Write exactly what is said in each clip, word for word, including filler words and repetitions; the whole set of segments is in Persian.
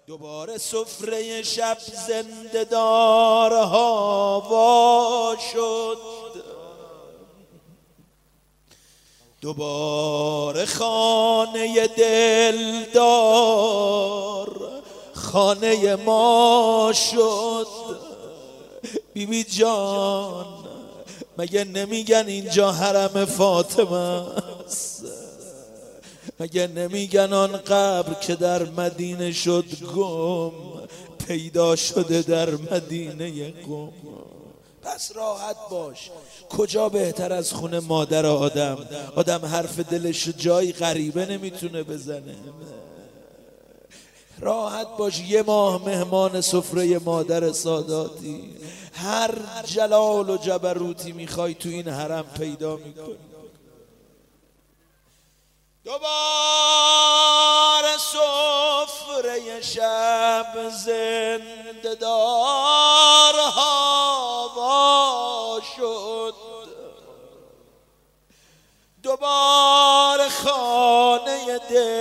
دوباره سفره شب زنده دار هوا شد، دوباره خانه دلدار خانه ما شد. بی بی جان مگه نمیگن اینجا حرم فاطمه است؟ مگه نمیگن آن قبر که در مدینه شد گم پیدا شده در مدینه قم؟ پس راحت باش، کجا بهتر از خونه مادر آدم؟ آدم حرف دلش جایی غریبه نمیتونه بزنه. راحت باش، یه ماه مهمان سفره مادر ساداتی، هر جلال و جبروتی میخوای تو این حرم پیدا میکنی. دوباره سفره شب زنده دار هوا شد، دوباره خانه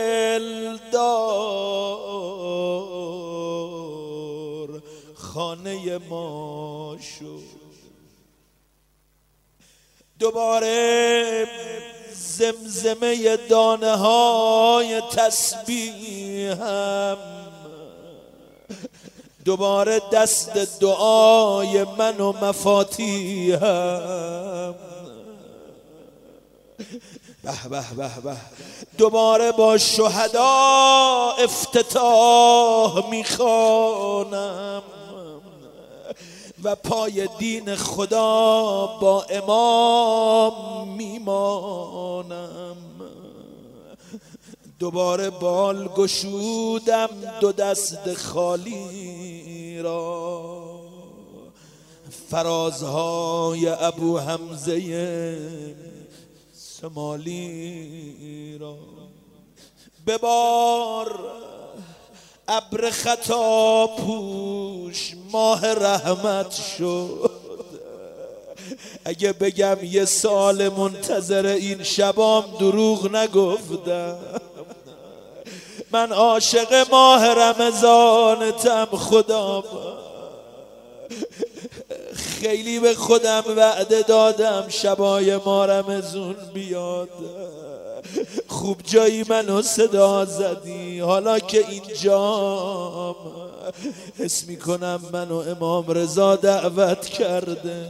دلدار خانه ما شد. دوباره زمزمه دانه های تسبیحم، دوباره دست دعای من و مفاتیحم. به به به به دوباره با شهدا افتتاح میخوانم و پای دین خدا با امام میمانم. دوباره بال گشودم دو دست خالی را، فرازهای ابو حمزه سمالی را. ببار ابر خطا پوش ماه رحمت شد. اگه بگم یه سال منتظر این شبام دروغ نگفتم. من عاشق ماه رمضانتم خدا، خیلی به خودم وعده دادم شبای ما رمضون بیاد. خوب جایی منو صدا زدی، حالا که اینجام حس میکنم منو امام رضا دعوت کرده.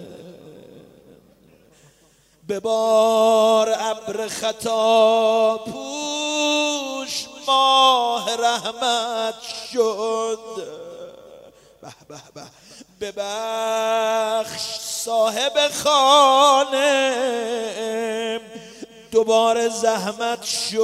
ببار ابر خطا پوش ماه رحمت شد. به به به ببخش صاحب خانه دوباره زحمت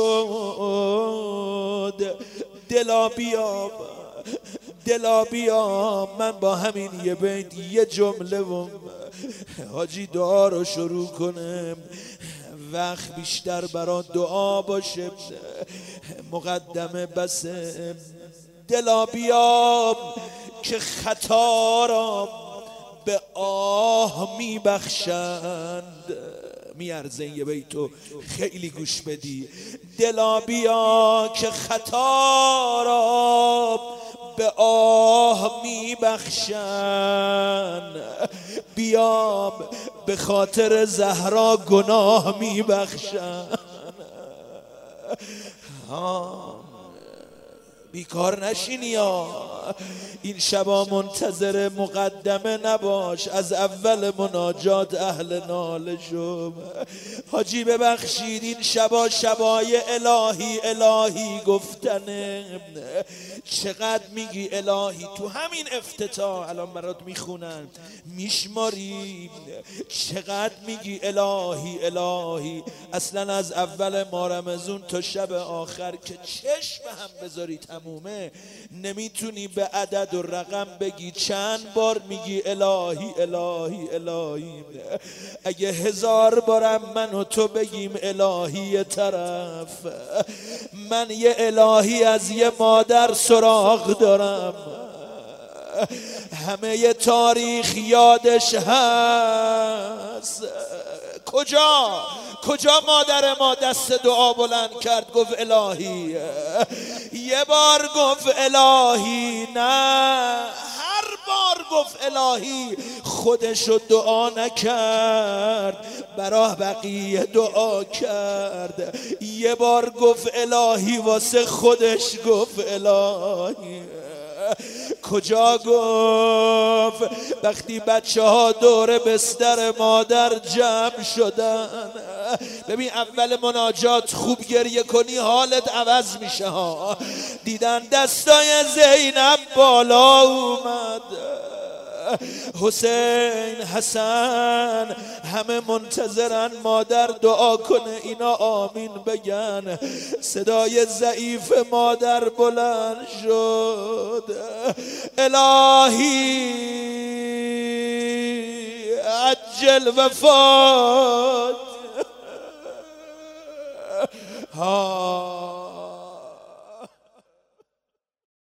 شد. دلا بیام دلا بیام، من با همین یه بیت یه جمله و حاجی دعا رو شروع کنم. وقت بیشتر برا دعا باشه، مقدمه بسه. دلا بیام که خطا را به آه میبخشند. میارزه یه بیتو خیلی گوش بدی. دلا بیا که خطا را به آه میبخشند، بیام به خاطر زهرا گناه میبخشند. بیکار نشینی یا این شبا منتظر مقدمه نباش، از اول مناجات اهل ناله شو. حاجی ببخشید این شبا شبای الهی الهی گفتنه. چقدر میگی الهی تو همین افتتاح، الان برات میخونن میشماری. چقدر میگی الهی الهی، اصلا از اول ما رمضون تا شب آخر که چشم هم بذاری تمومه، نمیتونی به عدد و رقم بگی چند بار میگی الهی الهی الهی. اگه هزار بارم من و تو بگیم الهی طرف، من یه الهی از یه مادر سراغ دارم. همه ی تاریخ یادش هست. کجا؟ کجا مادر ما دست دعا بلند کرد گفت الهی؟ یه بار گفت الهی؟ نه، هر بار گفت الهی خودشو دعا نکرد، برای بقیه دعا کرد. یه بار گفت الهی واسه خودش گفت الهی. کجا گفت؟ وقتی بچه ها دور بستر مادر جمع شدن. ببین اول مناجات خوب گریه کنی حالت عوض میشه ها. دیدن دستای زینب بالا اومد، حسین، حسن، همه منتظرن مادر دعا کنه اینا آمین بگن. صدای ضعیف مادر بلند شد، الهی عجل وفات ها.